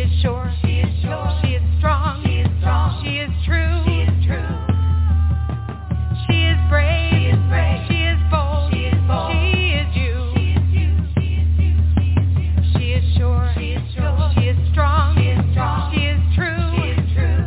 is sure. She is sure. She is strong. She is strong. She is true. She is true. She is brave. She is brave. She is bold. She is bold. She is you. She is sure. She is sure. She is strong. She is strong. She is true. She is true.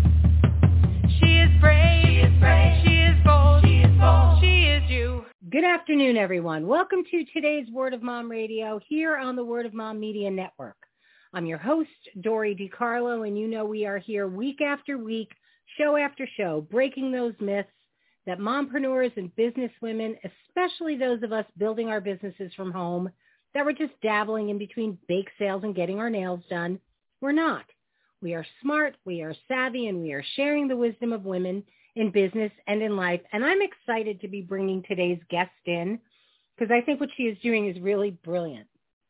She is brave. She is brave. She is bold. She is bold. She is you. Good afternoon, everyone. Welcome to today's Word of Mom Radio here on the Word of Mom Media Network. I'm your host, Dory DiCarlo, and you know we are here week after week, show after show, breaking those myths that mompreneurs and businesswomen, especially those of us building our businesses from home, that we're just dabbling in between bake sales and getting our nails done. We're not. We are smart, we are savvy, and we are sharing the wisdom of women in business and in life. And I'm excited to be bringing today's guest in because I think what she is doing is really brilliant.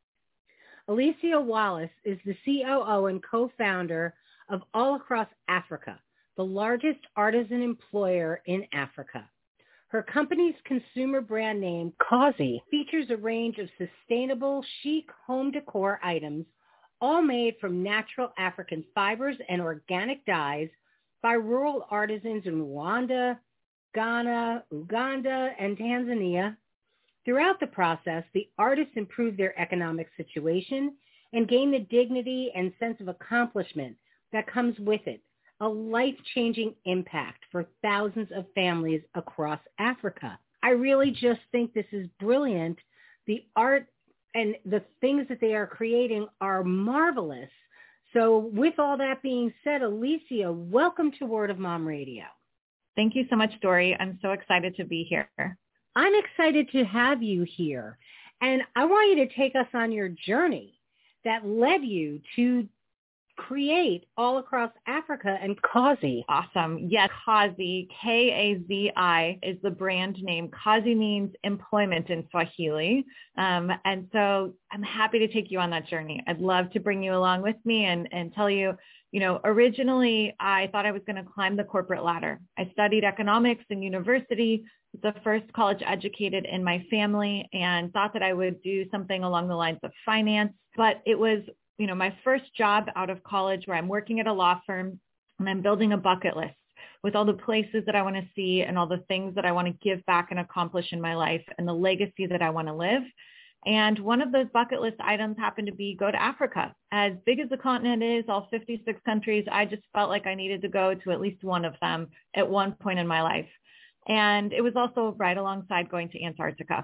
Alicia Wallace is the COO and co-founder of All Across Africa, the largest artisan employer in Africa. Her company's consumer brand name, Causey, features a range of sustainable, chic home decor items, all made from natural African fibers and organic dyes by rural artisans in Rwanda, Ghana, Uganda, and Tanzania. Throughout the process, the artists improve their economic situation and gain the dignity and sense of accomplishment that comes with it, a life-changing impact for thousands of families across Africa. I really just think this is brilliant. The art and the things that they are creating are marvelous. So with all that being said, Alicia, welcome to Word of Mom Radio. Thank you so much, Dory. I'm so excited to be here. I'm excited to have you here. And I want you to take us on your journey that led you to create All Across Africa and Causey. Awesome. Yes, Causey, Kazi is the brand name. Causey means employment in Swahili. And so I'm happy to take you on that journey. I'd love to bring you along with me and tell you, originally I thought I was going to climb the corporate ladder. I studied economics in university, the first college educated in my family, and thought that I would do something along the lines of finance. But it was my first job out of college where I'm working at a law firm and I'm building a bucket list with all the places that I want to see and all the things that I want to give back and accomplish in my life and the legacy that I want to live. And one of those bucket list items happened to be go to Africa. As big as the continent is, all 56 countries, I just felt like I needed to go to at least one of them at one point in my life. And it was also right alongside going to Antarctica.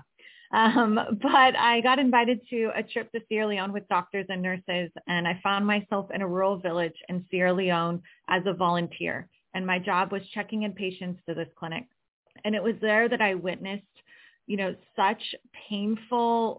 But I got invited to a trip to Sierra Leone with doctors and nurses, and I found myself in a rural village in Sierra Leone as a volunteer. And my job was checking in patients to this clinic. And it was there that I witnessed, such painful,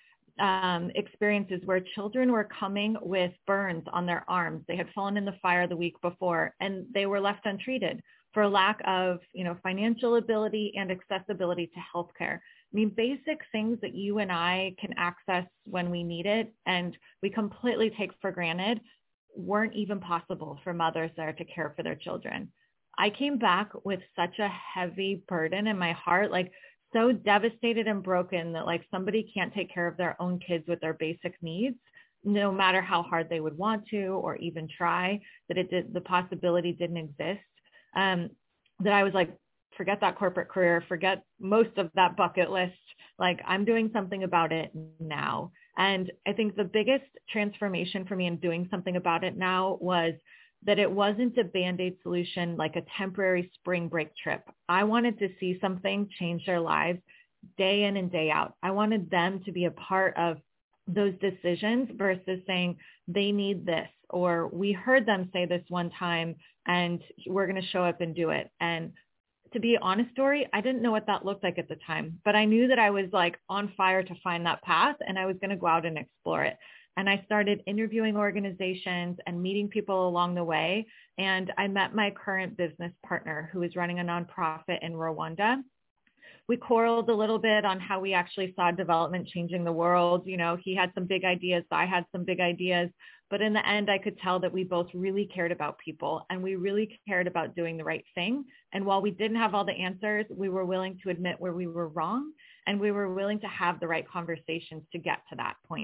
experiences where children were coming with burns on their arms. They had fallen in the fire the week before, and they were left untreated for lack of, financial ability and accessibility to healthcare. I mean, basic things that you and I can access when we need it and we completely take for granted weren't even possible for mothers there to care for their children. I came back with such a heavy burden in my heart, so devastated and broken that somebody can't take care of their own kids with their basic needs, no matter how hard they would want to or even try, the possibility didn't exist. That I was forget that corporate career, forget most of that bucket list. I'm doing something about it now. And I think the biggest transformation for me in doing something about it now was that it wasn't a Band-Aid solution, like a temporary spring break trip. I wanted to see something change their lives day in and day out. I wanted them to be a part of those decisions versus saying they need this, or we heard them say this one time and we're going to show up and do it. And to be honest, Dory, I didn't know what that looked like at the time, but I knew that I was on fire to find that path and I was going to go out and explore it. And I started interviewing organizations and meeting people along the way. And I met my current business partner who is running a nonprofit in Rwanda. We quarreled a little bit on how we actually saw development changing the world. He had some big ideas, I had some big ideas, but in the end, I could tell that we both really cared about people and we really cared about doing the right thing. And while we didn't have all the answers, we were willing to admit where we were wrong and we were willing to have the right conversations to get to that point.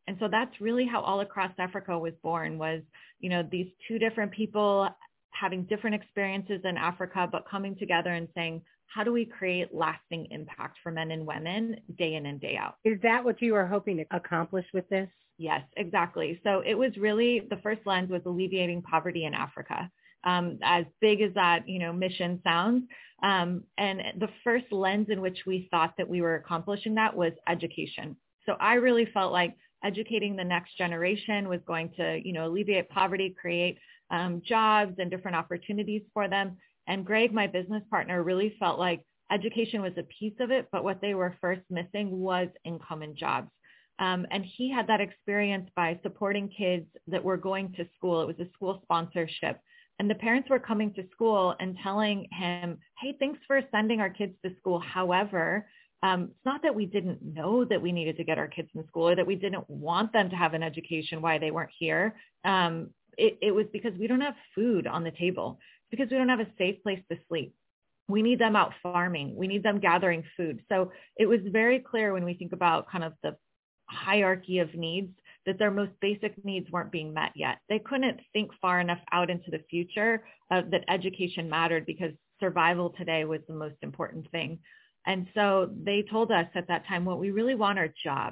And so that's really how All Across Africa was born, was, these two different people having different experiences in Africa, but coming together and saying, how do we create lasting impact for men and women day in and day out? Is that what you were hoping to accomplish with this? Yes, exactly. So it was really, the first lens was alleviating poverty in Africa. As big as that, mission sounds. And the first lens in which we thought that we were accomplishing that was education. So I really felt like educating the next generation was going to, alleviate poverty, create jobs and different opportunities for them. And Greg, my business partner, really felt like education was a piece of it, but what they were first missing was income and jobs. And he had that experience by supporting kids that were going to school. It was a school sponsorship. And the parents were coming to school and telling him, hey, thanks for sending our kids to school. However, it's not that we didn't know that we needed to get our kids in school or that we didn't want them to have an education, why they weren't here. It was because we don't have food on the table, because we don't have a safe place to sleep. We need them out farming. We need them gathering food. So it was very clear when we think about kind of the hierarchy of needs that their most basic needs weren't being met yet. They couldn't think far enough out into the future that education mattered, because survival today was the most important thing. And so they told us at that time, what we really want are jobs.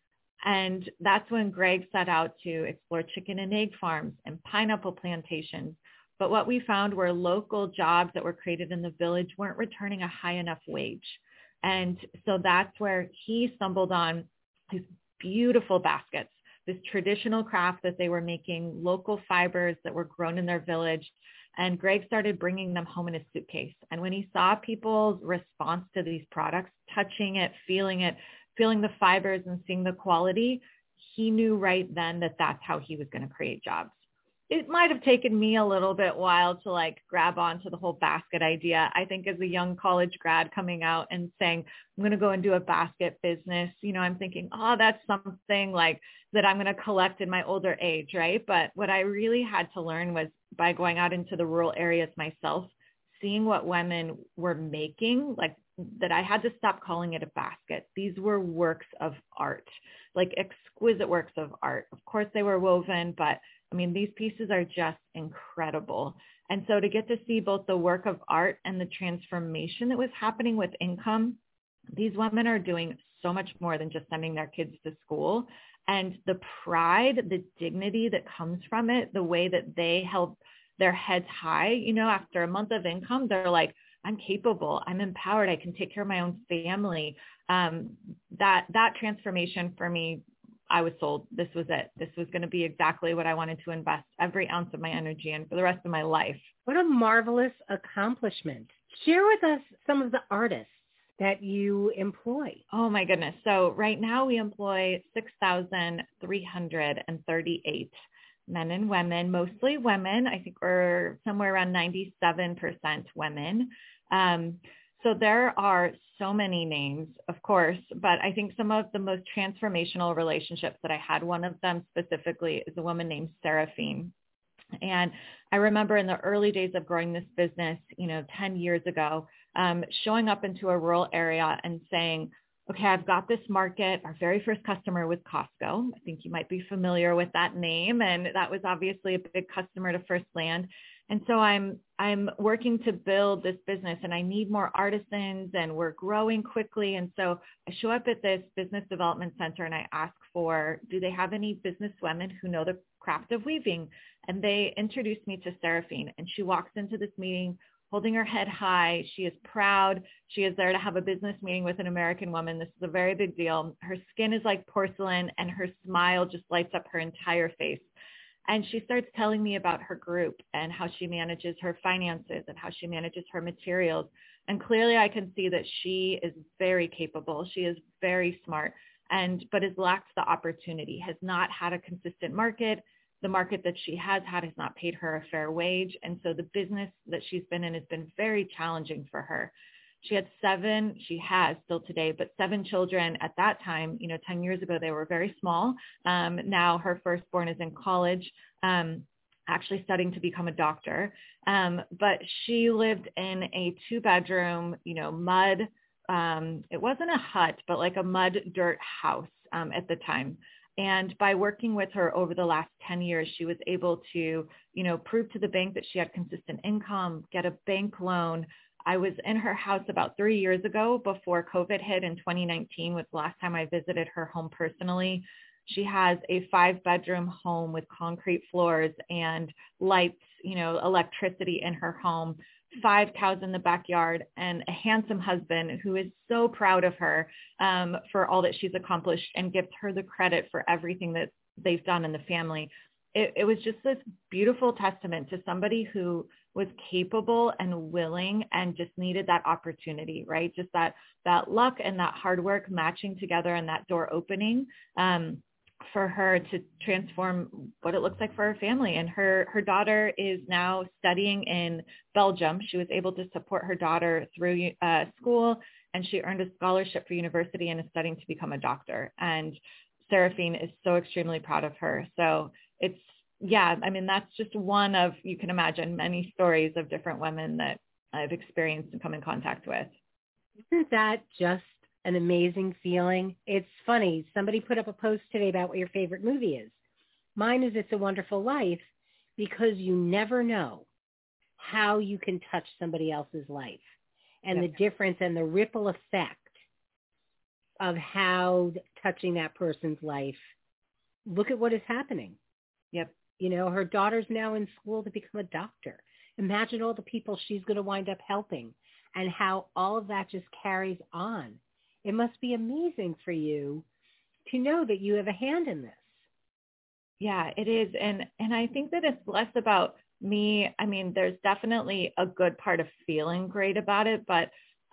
And that's when Greg set out to explore chicken and egg farms and pineapple plantations. But what we found were local jobs that were created in the village weren't returning a high enough wage. And so that's where he stumbled on these beautiful baskets, this traditional craft that they were making, local fibers that were grown in their village. And Greg started bringing them home in a suitcase. And when he saw people's response to these products, touching it, feeling the fibers and seeing the quality, he knew right then that that's how he was going to create jobs. It might have taken me a little bit while to grab onto the whole basket idea. I think as a young college grad coming out and saying, I'm going to go and do a basket business, I'm thinking, that's something that I'm going to collect in my older age, right? But what I really had to learn was by going out into the rural areas myself, seeing what women were making, that I had to stop calling it a basket. These were works of art, exquisite works of art. Of course, they were woven, but these pieces are just incredible. And so to get to see both the work of art and the transformation that was happening with income, these women are doing so much more than just sending their kids to school. And the pride, the dignity that comes from it, the way that they held their heads high, after a month of income, they're like, I'm capable, I'm empowered, I can take care of my own family. That transformation for me, I was sold. This was it. This was going to be exactly what I wanted to invest every ounce of my energy in for the rest of my life. What a marvelous accomplishment. Share with us some of the artists that you employ. Oh my goodness. So right now we employ 6,338 men and women, mostly women. I think we're somewhere around 97% women. So there are so many names, of course, but I think some of the most transformational relationships that I had, one of them specifically is a woman named Seraphine. And I remember in the early days of growing this business, 10 years ago, showing up into a rural area and saying, okay, I've got this market. Our very first customer was Costco. I think you might be familiar with that name. And that was obviously a big customer to First Land. And so I'm working to build this business, and I need more artisans, and we're growing quickly. And so I show up at this business development center and I ask for, do they have any business women who know the craft of weaving? And they introduced me to Seraphine, and she walks into this meeting holding her head high. She is proud. She is there to have a business meeting with an American woman. This is a very big deal. Her skin is like porcelain, and her smile just lights up her entire face. And she starts telling me about her group and how she manages her finances and how she manages her materials. And clearly I can see that she is very capable. She is very smart, but has lacked the opportunity, has not had a consistent market. The market that she has had has not paid her a fair wage. And so the business that she's been in has been very challenging for her. She has still today, but 7 children at that time. 10 years ago, they were very small. Now her firstborn is in college, actually studying to become a doctor. But she lived in a 2-bedroom, mud. It wasn't a hut, but like a mud dirt house at the time. And by working with her over the last 10 years, she was able to, prove to the bank that she had consistent income, get a bank loan. I was in her house about 3 years ago before COVID hit in 2019 was the last time I visited her home personally. She has a 5-bedroom home with concrete floors and lights, electricity in her home, 5 cows in the backyard, and a handsome husband who is so proud of her for all that she's accomplished and gives her the credit for everything that they've done in the family. It was just this beautiful testament to somebody who was capable and willing and just needed that opportunity, right? Just that luck and that hard work matching together and that door opening for her to transform what it looks like for her family. And her daughter is now studying in Belgium. She was able to support her daughter through school, and she earned a scholarship for university and is studying to become a doctor. And Seraphine is so extremely proud of her. So that's just one of, you can imagine, many stories of different women that I've experienced and come in contact with. Isn't that just an amazing feeling? It's funny. Somebody put up a post today about what your favorite movie is. Mine is It's a Wonderful Life, because you never know how you can touch somebody else's life and the difference and the ripple effect of how touching that person's life. Look at what is happening. Yep. Her daughter's now in school to become a doctor. Imagine all the people she's going to wind up helping and how all of that just carries on. It must be amazing for you to know that you have a hand in this. Yeah, it is. And I think that it's less about me. I mean, there's definitely a good part of feeling great about it, but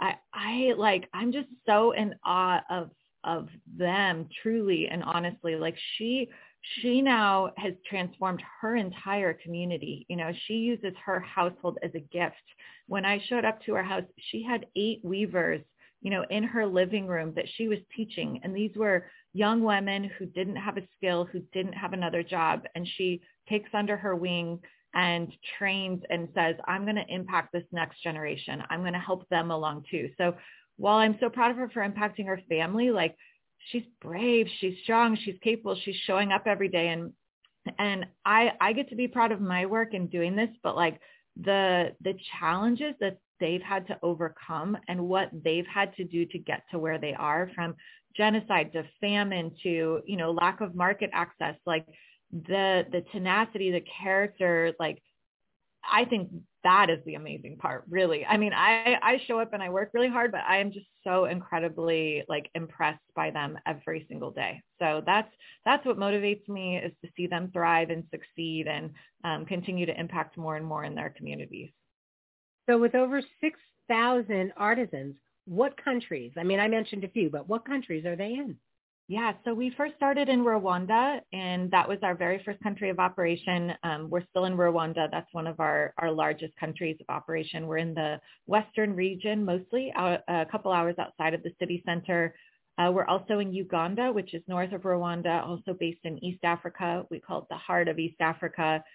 I'm just so in awe of them, truly and honestly. Like she now has transformed her entire community. She uses her household as a gift. When I showed up to her house, she had 8 weavers, in her living room that she was teaching. And these were young women who didn't have a skill, who didn't have another job. And she takes under her wing and trains and says, I'm going to impact this next generation. I'm going to help them along too. So while I'm so proud of her for impacting her family, like, she's brave, she's strong, she's capable, she's showing up every day. And I get to be proud of my work in doing this, but like the challenges that they've had to overcome and what they've had to do to get to where they are, from genocide to famine to, lack of market access, like the tenacity, the character, like, I think that is the amazing part, really. I mean, I show up and I work really hard, but I am just so incredibly impressed by them every single day. So that's what motivates me, is to see them thrive and succeed and continue to impact more and more in their communities. So with over 6,000 artisans, what countries? I mean, I mentioned a few, but what countries are they in? Yeah, so we first started in Rwanda, and that was our very first country of operation. We're still in Rwanda. That's one of our largest countries of operation. We're in the western region, mostly a couple hours outside of the city center. We're also in Uganda, which is north of Rwanda, also based in East Africa. We call it the heart of East Africa.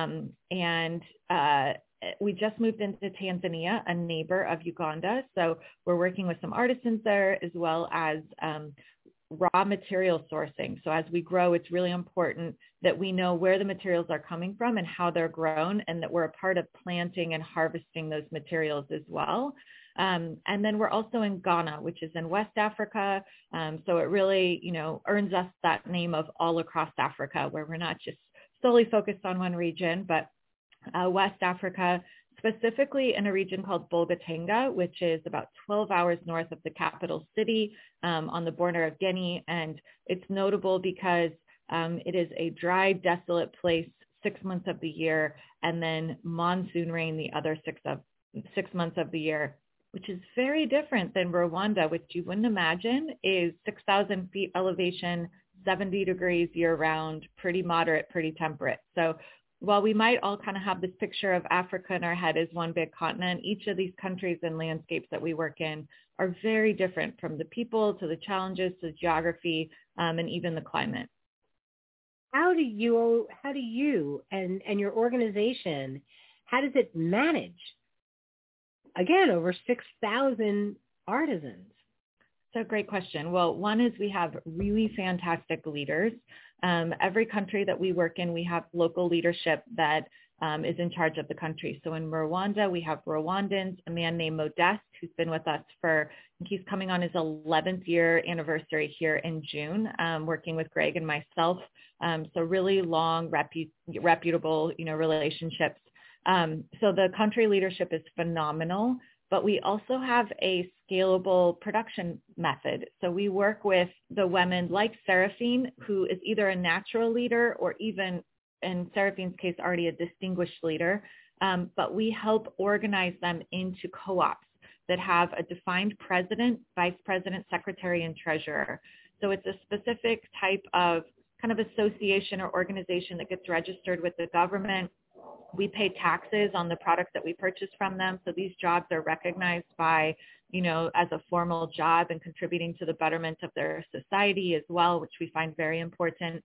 We just moved into Tanzania, a neighbor of Uganda. So we're working with some artisans there, as well as raw material sourcing. So as we grow, it's really important that we know where the materials are coming from and how they're grown, and that we're a part of planting and harvesting those materials as well. And then we're also in Ghana, which is in West Africa. So it really, earns us that name of all across Africa, where we're not just solely focused on one region, but West Africa, specifically in a region called Bolgatanga, which is about 12 hours north of the capital city, on the border of Guinea. And it's notable because it is a dry, desolate place 6 months of the year, and then monsoon rain the other 6 months of the year, which is very different than Rwanda, which you wouldn't imagine is 6,000 feet elevation, 70 degrees year round, pretty moderate, pretty temperate. So while we might all kind of have this picture of Africa in our head as one big continent, each of these countries and landscapes that we work in are very different, from the people to the challenges to the geography, and even the climate. How do you and your organization, how does it manage, again, over 6,000 artisans? So great question. Well, one is we have really fantastic leaders. Every country that we work in, we have local leadership that is in charge of the country. So in Rwanda, we have Rwandans, a man named Modeste, who's been with us for, I think he's coming on his 11th year anniversary here in June, working with Greg and myself. So really long, reputable, relationships. So the country leadership is phenomenal, but we also have a scalable production method. So we work with the women like Seraphine, who is either a natural leader or even, in Seraphine's case, already a distinguished leader. But we help organize them into co-ops that have a defined president, vice president, secretary, and treasurer. So it's a specific type of kind of association or organization that gets registered with the government. We pay taxes on the products that we purchase from them. So these jobs are recognized by, as a formal job and contributing to the betterment of their society as well, which we find very important.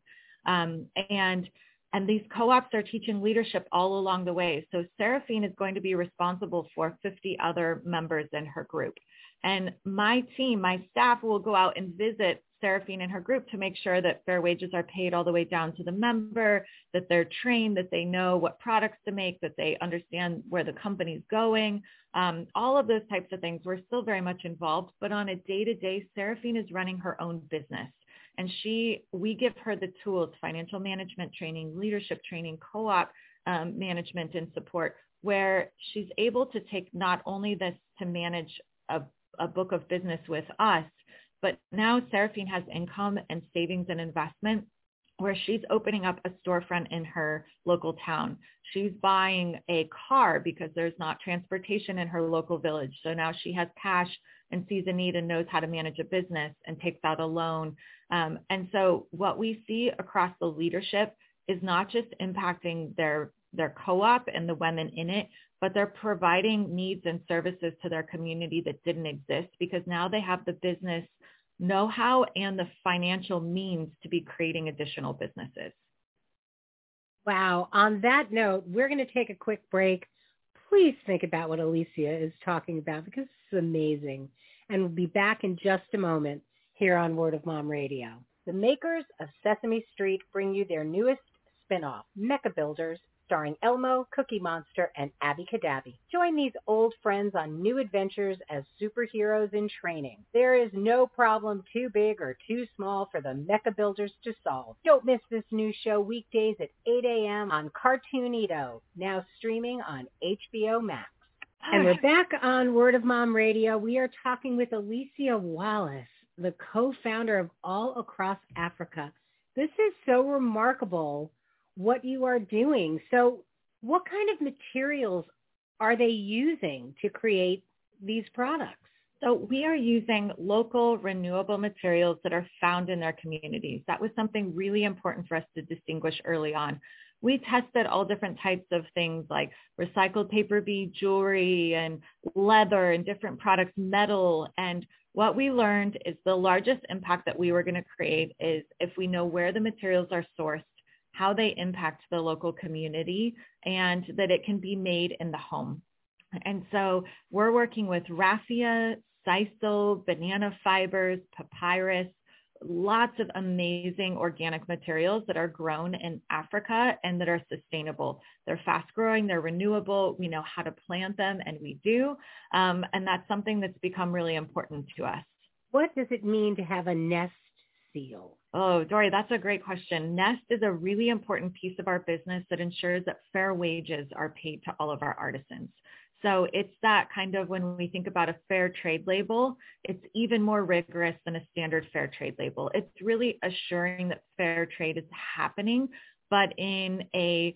And these co-ops are teaching leadership all along the way. So Seraphine is going to be responsible for 50 other members in her group. And my team, my staff will go out and visit Seraphine and her group to make sure that fair wages are paid all the way down to the member, that they're trained, that they know what products to make, that they understand where the company's going, all of those types of things. We're still very much involved, but on a day-to-day, Seraphine is running her own business. And we give her the tools, financial management training, leadership training, co-op management and support, where she's able to take not only this to manage a book of business with us, but now Seraphine has income and savings and investment where she's opening up a storefront in her local town. She's buying a car because there's not transportation in her local village. So now she has cash and sees a need and knows how to manage a business and takes out a loan. And so what we see across the leadership is not just impacting their co-op and the women in it, but they're providing needs and services to their community that didn't exist because now they have the business know-how and the financial means to be creating additional businesses. Wow. On that note, we're going to take a quick break. Please think about what Alicia is talking about because it's amazing. And we'll be back in just a moment here on Word of Mom Radio. The makers of Sesame Street bring you their newest spinoff, Mecha Builders, starring Elmo, Cookie Monster, and Abby Cadabby. Join these old friends on new adventures as superheroes in training. There is no problem too big or too small for the Mecha Builders to solve. Don't miss this new show weekdays at 8 a.m. on Cartoonito, now streaming on HBO Max. And we're back on Word of Mom Radio. We are talking with Alicia Wallace, the co-founder of All Across Africa. This is so remarkable what you are doing. So what kind of materials are they using to create these products? So we are using local renewable materials that are found in their communities. That was something really important for us to distinguish early on. We tested all different types of things like recycled paper bead jewelry and leather and different products, metal. And what we learned is the largest impact that we were going to create is if we know where the materials are sourced, how they impact the local community, and that it can be made in the home. And so we're working with raffia, sisal, banana fibers, papyrus, lots of amazing organic materials that are grown in Africa and that are sustainable. They're fast growing, they're renewable, we know how to plant them, and we do. And that's something that's become really important to us. What does it mean to have a nest seal? Oh, Dory, that's a great question. Nest is a really important piece of our business that ensures that fair wages are paid to all of our artisans. So it's that kind of, when we think about a fair trade label, it's even more rigorous than a standard fair trade label. It's really assuring that fair trade is happening, but in a,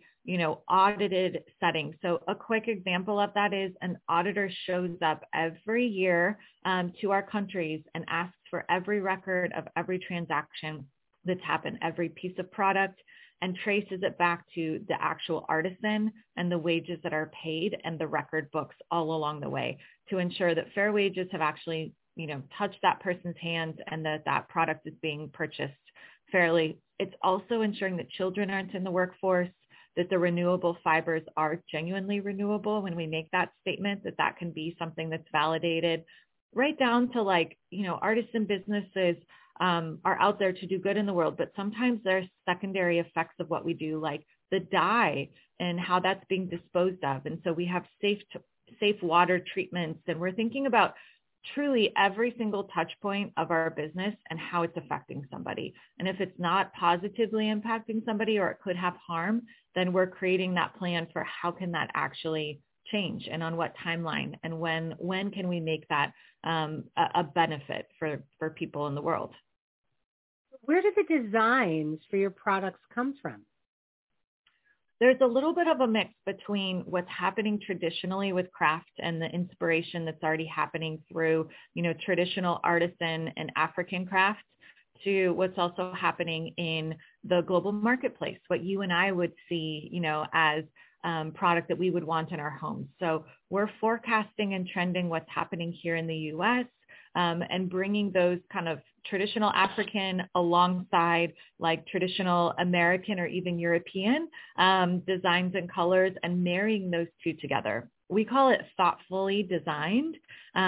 audited setting. So a quick example of that is an auditor shows up every year to our countries and asks for every record of every transaction that's happened, every piece of product, and traces it back to the actual artisan and the wages that are paid and the record books all along the way to ensure that fair wages have actually, touched that person's hands and that product is being purchased fairly. It's also ensuring that children aren't in the workforce, that the renewable fibers are genuinely renewable when we make that statement, that can be something that's validated. right down to like, artisan businesses are out there to do good in the world, but sometimes there's secondary effects of what we do, like the dye and how that's being disposed of. And so we have safe water treatments, and we're thinking about truly every single touch point of our business and how it's affecting somebody. And if it's not positively impacting somebody or it could have harm, then we're creating that plan for how can that actually change and on what timeline, and when can we make that a benefit for people in the world. Where do the designs for your products come from? There's a little bit of a mix between what's happening traditionally with craft and the inspiration that's already happening through, traditional artisan and African craft, to what's also happening in the global marketplace, what you and I would see, as product that we would want in our homes. So we're forecasting and trending what's happening here in the U.S. And bringing those kind of traditional African alongside like traditional American or even European designs and colors, and marrying those two together. We call it thoughtfully designed,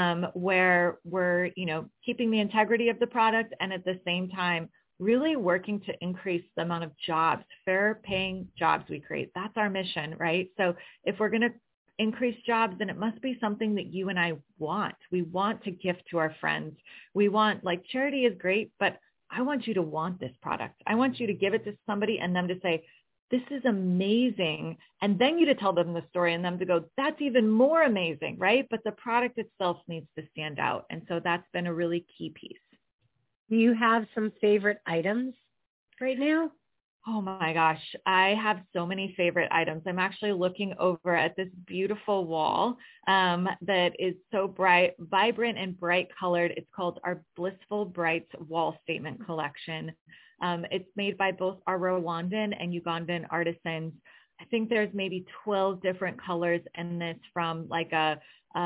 where we're, keeping the integrity of the product and at the same time really working to increase the amount of jobs, fair paying jobs we create. That's our mission, right? So if we're going to increase jobs, then it must be something that you and I want. We want to gift to our friends. We want, like, charity is great, but I want you to want this product. I want you to give it to somebody and them to say, this is amazing. And then you to tell them the story and them to go, that's even more amazing, right? But the product itself needs to stand out. And so that's been a really key piece. Do you have some favorite items right now? Oh my gosh, I have so many favorite items. I'm actually looking over at this beautiful wall that is so bright, vibrant and bright colored. It's called our Blissful Brights Wall Statement Collection. It's made by both our Rwandan and Ugandan artisans. I think there's maybe 12 different colors in this, from like a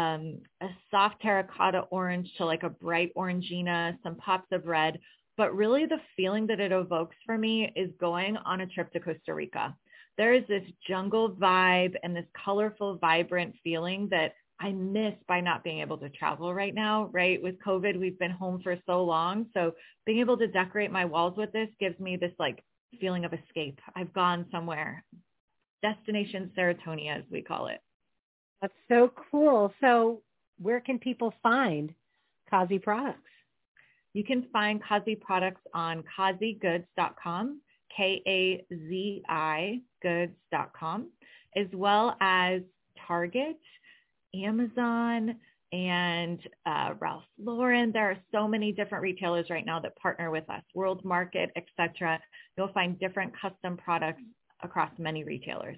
soft terracotta orange to like a bright orangina, some pops of red. But really the feeling that it evokes for me is going on a trip to Costa Rica. There is this jungle vibe and this colorful, vibrant feeling that I miss by not being able to travel right now, right? With COVID, we've been home for so long. So being able to decorate my walls with this gives me this like feeling of escape. I've gone somewhere. Destination Serotonia, as we call it. That's so cool. So where can people find Kazi products? You can find Kazi products on kazigoods.com, KAZI goods.com, as well as Target, Amazon, and Ralph Lauren. There are so many different retailers right now that partner with us, World Market, etc. You'll find different custom products across many retailers.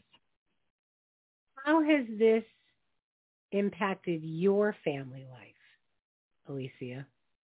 How has this impacted your family life, Alicia?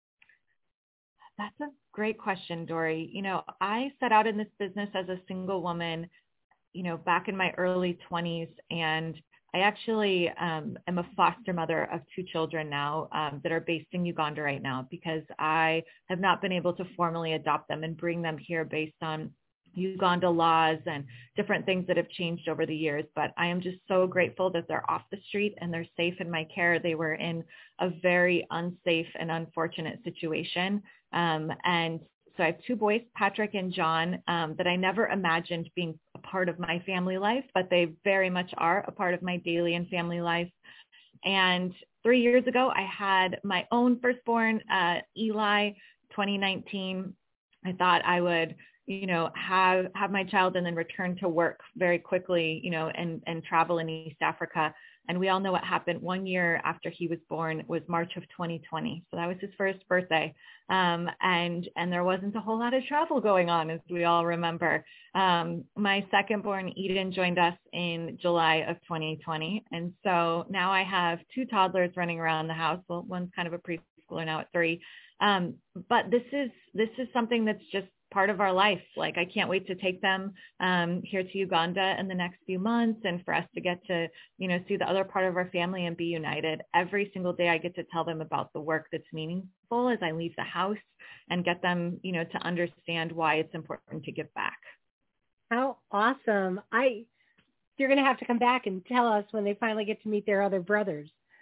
That's a great question, Dory. I set out in this business as a single woman, back in my early 20s, and I actually am a foster mother of 2 children now that are based in Uganda right now, because I have not been able to formally adopt them and bring them here based on Uganda laws and different things that have changed over the years. But I am just so grateful that they're off the street and they're safe in my care. They were in a very unsafe and unfortunate situation. And so I have 2 boys, Patrick and John, that I never imagined being a part of my family life, but they very much are a part of my daily and family life. And 3 years ago, I had my own firstborn, Eli, 2019. I thought I would have my child and then return to work very quickly, and travel in East Africa. And we all know what happened 1 year after he was born was March of 2020. So that was his first birthday. And there wasn't a whole lot of travel going on, as we all remember. My second born, Eden, joined us in July of 2020. And so now I have 2 toddlers running around the house. Well, one's kind of a preschooler now at 3. But this is something that's just part of our life. Like, I can't wait to take them here to Uganda in the next few months, and for us to get to, see the other part of our family and be united. Every single day I get to tell them about the work that's meaningful as I leave the house, and get them, to understand why it's important to give back. How awesome. You're going to have to come back and tell us when they finally get to meet their other brothers.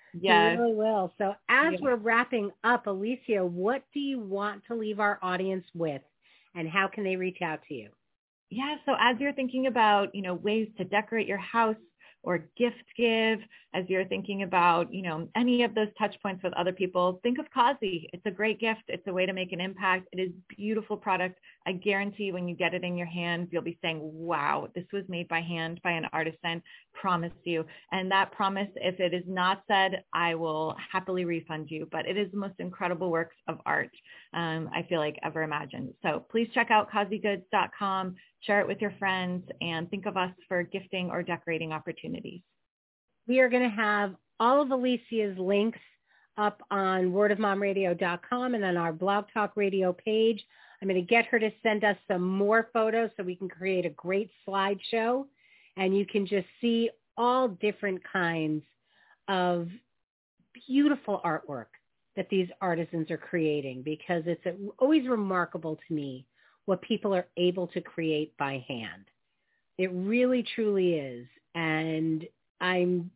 Yes. You really will. So as Yeah. we're wrapping up, Alicia, what do you want to leave our audience with, and how can they reach out to you? Yeah. So as you're thinking about, ways to decorate your house or gift give, as you're thinking about, any of those touch points with other people, think of Kazi. It's a great gift. It's a way to make an impact. It is a beautiful product. I guarantee when you get it in your hands, you'll be saying, wow, this was made by hand by an artisan, promise you. And that promise, if it is not said, I will happily refund you. But it is the most incredible works of art I feel like ever imagined. So please check out kazigoods.com, share it with your friends, and think of us for gifting or decorating opportunities. We are going to have all of Alicia's links up on wordofmomradio.com and on our Blog Talk Radio page. I'm going to get her to send us some more photos so we can create a great slideshow, and you can just see all different kinds of beautiful artwork that these artisans are creating, because it's always remarkable to me what people are able to create by hand. It really, truly is. And I'm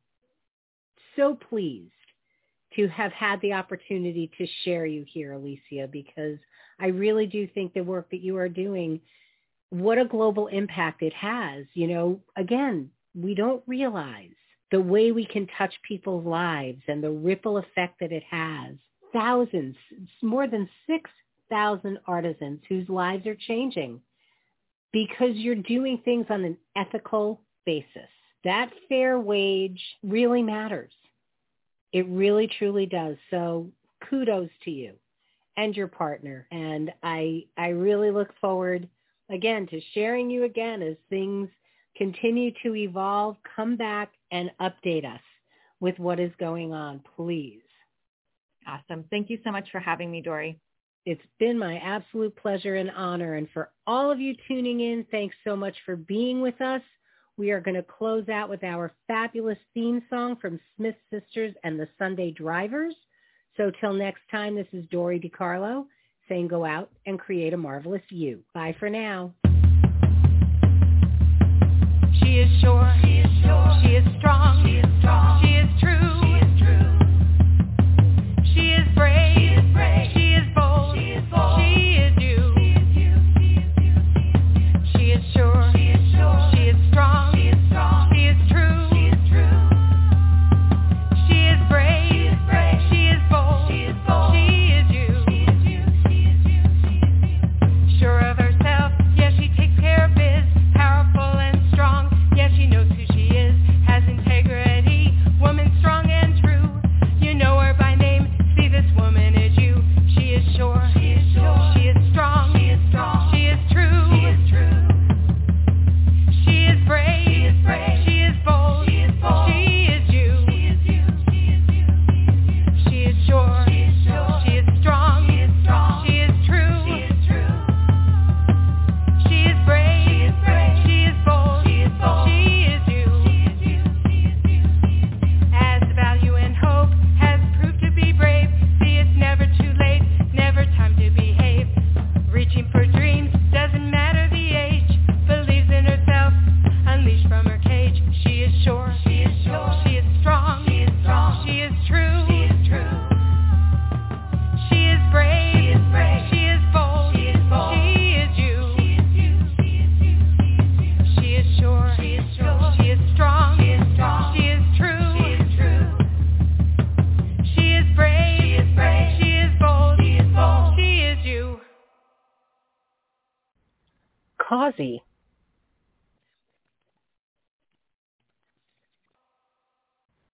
so pleased to have had the opportunity to share you here, Alicia, because I really do think the work that you are doing, what a global impact it has. Again, we don't realize the way we can touch people's lives and the ripple effect that it has. Thousands, more than 6,000 artisans whose lives are changing because you're doing things on an ethical basis. That fair wage really matters. It really, truly does. So kudos to you and your partner. And I really look forward, again, to sharing you again as things continue to evolve. Come back and update us with what is going on, please. Awesome. Thank you so much for having me, Dory. It's been my absolute pleasure and honor. And for all of you tuning in, thanks so much for being with us. We are going to close out with our fabulous theme song from Smith Sisters and the Sunday Drivers. So till next time, this is Dory DiCarlo saying go out and create a marvelous you. Bye for now. She is sure. She is sure. She is strong. She is strong. She is true. She is true. She is brave. She is brave. She is bold. She is bold. She is you. She is you. She is sure. She is sure. She is strong. She is strong. She is true. She is true. She is brave. She is brave. She is bold. She is bold. She is you. She is you. She is you. She is you. Sure of herself. Yeah, she takes care of biz. Powerful and strong. Yeah, she knows who she is. Has integrity. Woman strong and true. You know her by name. See, this woman is you. She is sure. She is sure. She is strong. She is strong. She is true. She is true. She is brave. She is brave. She is bold. She is bold. She is you. She is you. She is you. She is sure. She is sure. She is strong. She is strong. She is true. She is true. She is brave. She is brave. She is bold. She is bold. She is you. She is you. She is you. As value and hope has proved to be brave. See, it's never too late. Never time to behave. Reaching for dreams, doesn't matter the age. Believes in herself, unleashed from her cage. She is sure. She is sure. She is strong. She is strong. She is true. She is true. She is brave. She is brave. She is bold. She is bold. She is you. She is you. She is you. She is sure. She is sure. She is strong. She is strong. She is true. She is true. She is brave. She is brave. She is bold. She is bold. She is you. Kazi